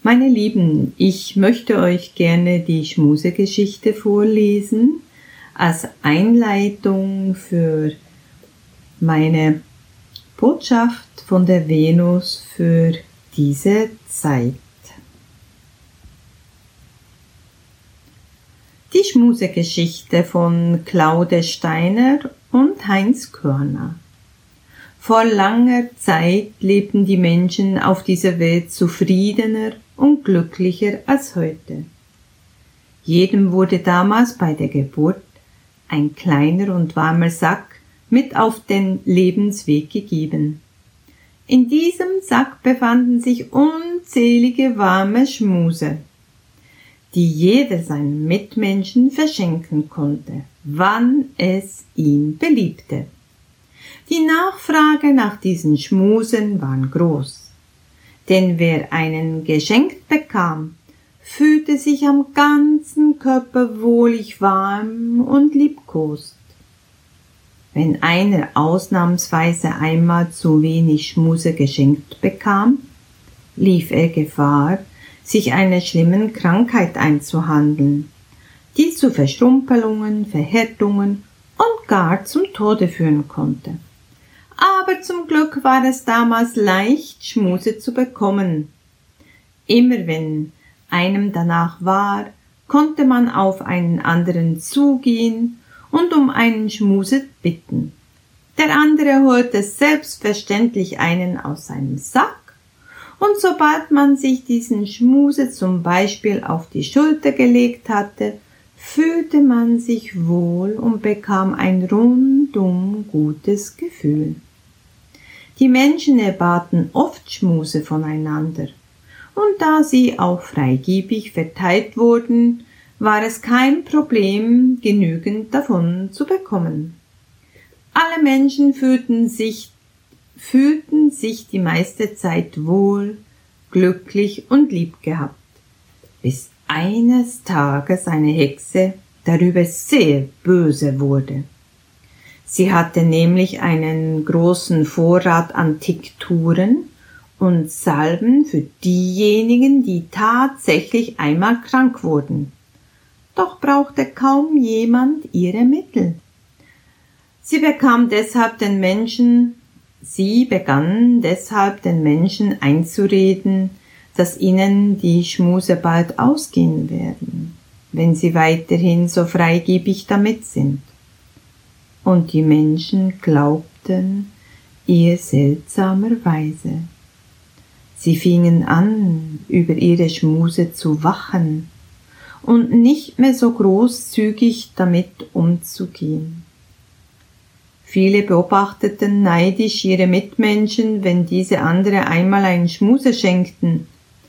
Meine Lieben, ich möchte euch gerne die Schmusegeschichte vorlesen als Einleitung für meine Botschaft von der Venus für diese Zeit. Die Schmusegeschichte von Claude Steiner und Heinz Körner. Vor langer Zeit lebten die Menschen auf dieser Welt zufriedener und glücklicher als heute. Jedem wurde damals bei der Geburt ein kleiner und warmer Sack mit auf den Lebensweg gegeben. In diesem Sack befanden sich unzählige warme Schmuse, die jeder seinen Mitmenschen verschenken konnte, wann es ihm beliebte. Die Nachfrage nach diesen Schmusen war groß, denn wer einen geschenkt bekam, fühlte sich am ganzen Körper wohlig warm und liebkost. Wenn einer ausnahmsweise einmal zu wenig Schmuse geschenkt bekam, lief er Gefahr, sich einer schlimmen Krankheit einzuhandeln, die zu Verstrumpelungen, Verhärtungen und gar zum Tode führen konnte. Aber zum Glück war es damals leicht, Schmuse zu bekommen. Immer wenn einem danach war, konnte man auf einen anderen zugehen und um einen Schmuse bitten. Der andere holte selbstverständlich einen aus seinem Sack, und sobald man sich diesen Schmuse zum Beispiel auf die Schulter gelegt hatte, fühlte man sich wohl und bekam ein rundum gutes Gefühl. Die Menschen erbaten oft Schmuse voneinander, und da sie auch freigebig verteilt wurden, war es kein Problem, genügend davon zu bekommen. Alle Menschen fühlten sich die meiste Zeit wohl, glücklich und lieb gehabt, bis eines Tages eine Hexe darüber sehr böse wurde. Sie hatte nämlich einen großen Vorrat an Tinkturen und Salben für diejenigen, die tatsächlich einmal krank wurden. Doch brauchte kaum jemand ihre Mittel. Sie begann deshalb den Menschen einzureden, dass ihnen die Schmuse bald ausgehen werden, wenn sie weiterhin so freigebig damit sind. Und die Menschen glaubten ihr seltsamerweise. Sie fingen an, über ihre Schmuse zu wachen und nicht mehr so großzügig damit umzugehen. Viele beobachteten neidisch ihre Mitmenschen, wenn diese andere einmal einen Schmuse schenkten,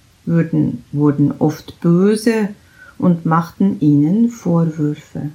wurden oft böse und machten ihnen Vorwürfe.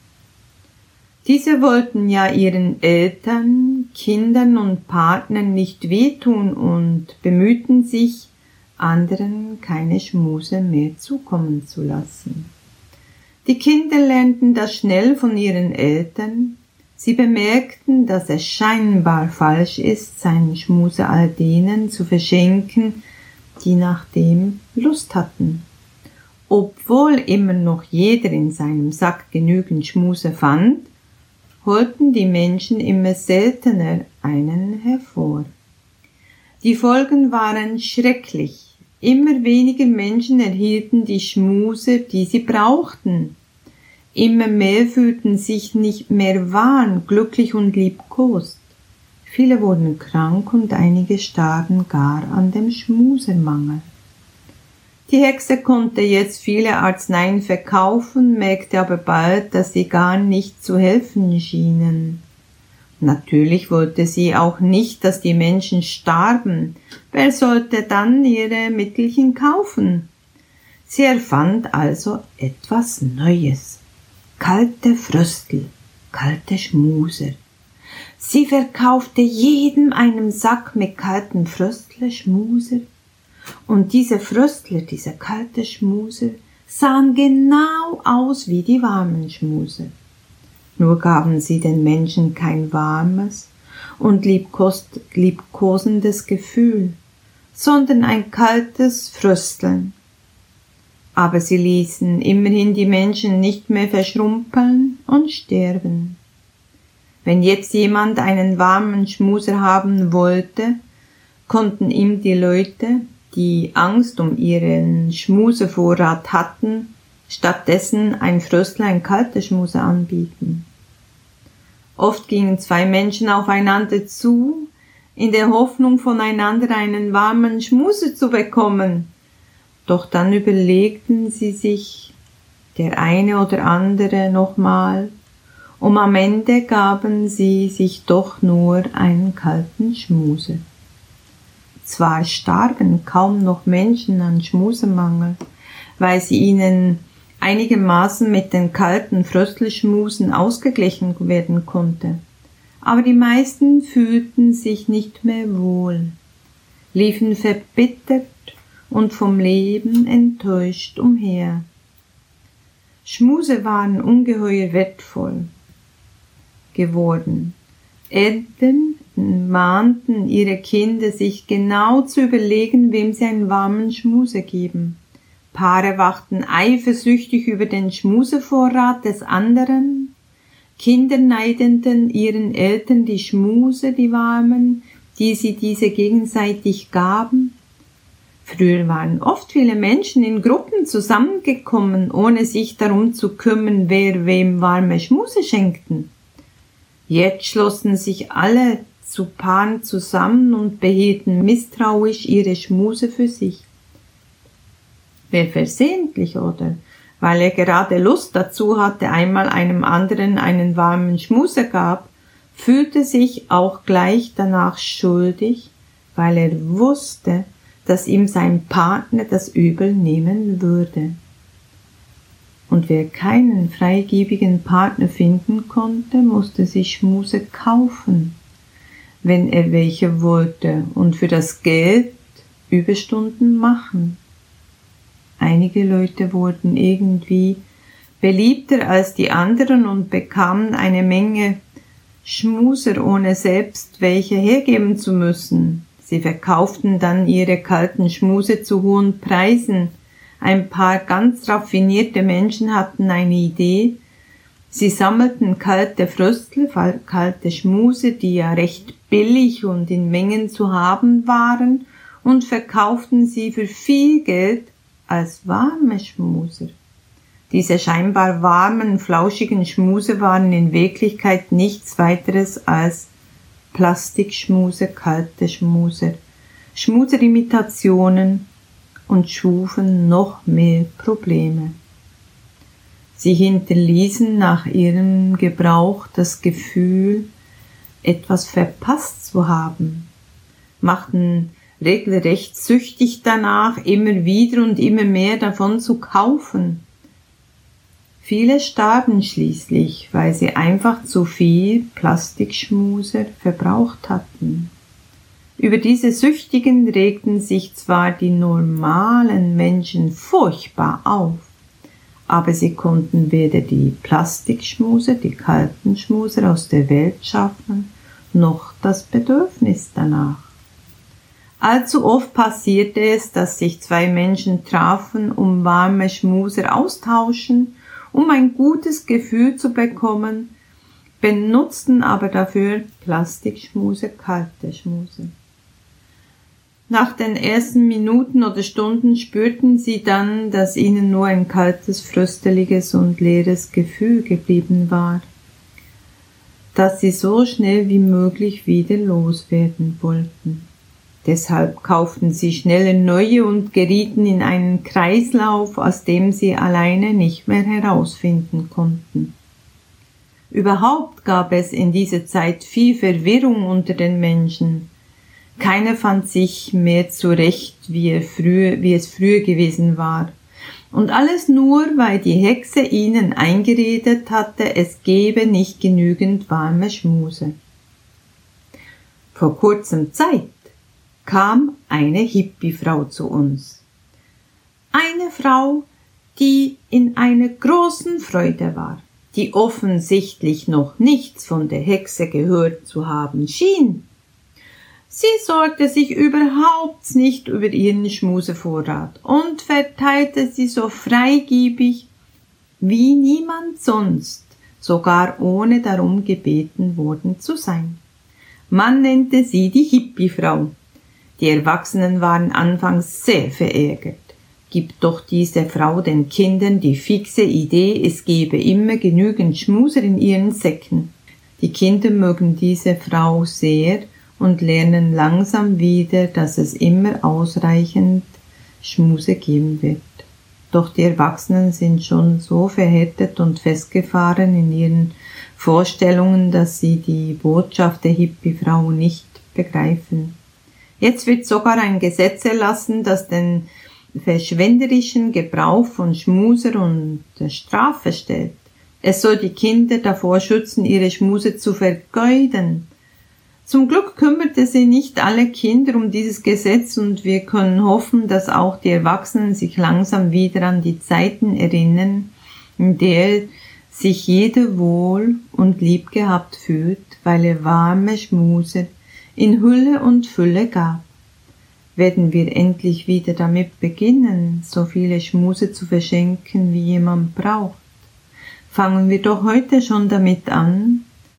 Diese wollten ja ihren Eltern, Kindern und Partnern nicht wehtun und bemühten sich, anderen keine Schmuse mehr zukommen zu lassen. Die Kinder lernten das schnell von ihren Eltern. Sie bemerkten, dass es scheinbar falsch ist, seinen Schmuse all denen zu verschenken, die nach dem Lust hatten. Obwohl immer noch jeder in seinem Sack genügend Schmuse fand, holten die Menschen immer seltener einen hervor. Die Folgen waren schrecklich. Immer weniger Menschen erhielten die Schmuse, die sie brauchten. Immer mehr fühlten sich nicht mehr warm, glücklich und liebkost. Viele wurden krank und einige starben gar an dem Schmusemangel. Die Hexe konnte jetzt viele Arzneien verkaufen, merkte aber bald, dass sie gar nicht zu helfen schienen. Natürlich wollte sie auch nicht, dass die Menschen starben. Wer sollte dann ihre Mittelchen kaufen? Sie erfand also etwas Neues. Kalte Fröstel, kalte Schmuser. Sie verkaufte jedem einen Sack mit kalten Fröstle, Schmuser. Und diese Fröstler, diese kalte Schmuser, sahen genau aus wie die warmen Schmuser. Nur gaben sie den Menschen kein warmes und liebkosendes Gefühl, sondern ein kaltes Frösteln. Aber sie ließen immerhin die Menschen nicht mehr verschrumpeln und sterben. Wenn jetzt jemand einen warmen Schmuser haben wollte, konnten ihm die Leute, die Angst um ihren Schmusevorrat hatten, stattdessen ein Fröstlein kalte Schmuse anbieten. Oft gingen zwei Menschen aufeinander zu, in der Hoffnung, voneinander einen warmen Schmuse zu bekommen. Doch dann überlegten sie sich, der eine oder andere nochmal, und am Ende gaben sie sich doch nur einen kalten Schmuse. Zwar starben kaum noch Menschen an Schmusemangel, weil sie ihnen einigermaßen mit den kalten Fröstelschmusen ausgeglichen werden konnte, aber die meisten fühlten sich nicht mehr wohl, liefen verbittert und vom Leben enttäuscht umher. Schmuse waren ungeheuer wertvoll geworden. Eltern mahnten ihre Kinder, sich genau zu überlegen, wem sie einen warmen Schmuse geben. Paare wachten eifersüchtig über den Schmusevorrat des anderen. Kinder neideten ihren Eltern die Schmuse, die warmen, die sie diese gegenseitig gaben. Früher waren oft viele Menschen in Gruppen zusammengekommen, ohne sich darum zu kümmern, wer wem warme Schmuse schenkten. Jetzt schlossen sich alle zu Paaren zusammen und behielten misstrauisch ihre Schmuse für sich. Wer versehentlich oder weil er gerade Lust dazu hatte, einmal einem anderen einen warmen Schmuse gab, fühlte sich auch gleich danach schuldig, weil er wusste, dass ihm sein Partner das Übel nehmen würde. Und wer keinen freigebigen Partner finden konnte, musste sich Schmuse kaufen, wenn er welche wollte, und für das Geld Überstunden machen. Einige Leute wurden irgendwie beliebter als die anderen und bekamen eine Menge Schmuser, ohne selbst welche hergeben zu müssen. Sie verkauften dann ihre kalten Schmuse zu hohen Preisen. Ein paar ganz raffinierte Menschen hatten eine Idee. Sie sammelten kalte Fröstel, kalte Schmuse, die ja recht billig und in Mengen zu haben waren, und verkauften sie für viel Geld als warme Schmuser. Diese scheinbar warmen, flauschigen Schmuse waren in Wirklichkeit nichts weiteres als Plastikschmuse, kalte Schmuse, Schmuserimitationen, und schufen noch mehr Probleme. Sie hinterließen nach ihrem Gebrauch das Gefühl, etwas verpasst zu haben, machten regelrecht süchtig danach, immer wieder und immer mehr davon zu kaufen. Viele starben schließlich, weil sie einfach zu viel Plastikschmuser verbraucht hatten. Über diese Süchtigen regten sich zwar die normalen Menschen furchtbar auf, aber sie konnten weder die Plastikschmuser, die kalten Schmuser aus der Welt schaffen, noch das Bedürfnis danach. Allzu oft passierte es, dass sich zwei Menschen trafen, um warme Schmuser austauschen, um ein gutes Gefühl zu bekommen, benutzten aber dafür Plastikschmuser, kalte Schmuser. Nach den ersten Minuten oder Stunden spürten sie dann, dass ihnen nur ein kaltes, frösteliges und leeres Gefühl geblieben war, das sie so schnell wie möglich wieder loswerden wollten. Deshalb kauften sie schnelle neue und gerieten in einen Kreislauf, aus dem sie alleine nicht mehr herausfinden konnten. Überhaupt gab es in dieser Zeit viel Verwirrung unter den Menschen. Keiner fand sich mehr zurecht, wie es früher gewesen war. Und alles nur, weil die Hexe ihnen eingeredet hatte, es gebe nicht genügend warme Schmuse. Vor kurzem Zeit kam eine Hippie-Frau zu uns. Eine Frau, die in einer großen Freude war, die offensichtlich noch nichts von der Hexe gehört zu haben schien. Sie sorgte sich überhaupt nicht über ihren Schmusevorrat und verteilte sie so freigebig wie niemand sonst, sogar ohne darum gebeten worden zu sein. Man nannte sie die Hippie-Frau. Die Erwachsenen waren anfangs sehr verärgert. Gibt doch diese Frau den Kindern die fixe Idee, es gebe immer genügend Schmuser in ihren Säcken. Die Kinder mögen diese Frau sehr und lernen langsam wieder, dass es immer ausreichend Schmuse geben wird. Doch die Erwachsenen sind schon so verhärtet und festgefahren in ihren Vorstellungen, dass sie die Botschaft der Hippie-Frau nicht begreifen. Jetzt wird sogar ein Gesetz erlassen, das den verschwenderischen Gebrauch von Schmuser unter Strafe stellt. Es soll die Kinder davor schützen, ihre Schmuse zu vergeuden. Zum Glück kümmerte sich nicht alle Kinder um dieses Gesetz und wir können hoffen, dass auch die Erwachsenen sich langsam wieder an die Zeiten erinnern, in der sich jeder wohl und lieb gehabt fühlt, weil er warme Schmuse in Hülle und Fülle gab. Werden wir endlich wieder damit beginnen, so viele Schmuse zu verschenken, wie jemand braucht. Fangen wir doch heute schon damit an,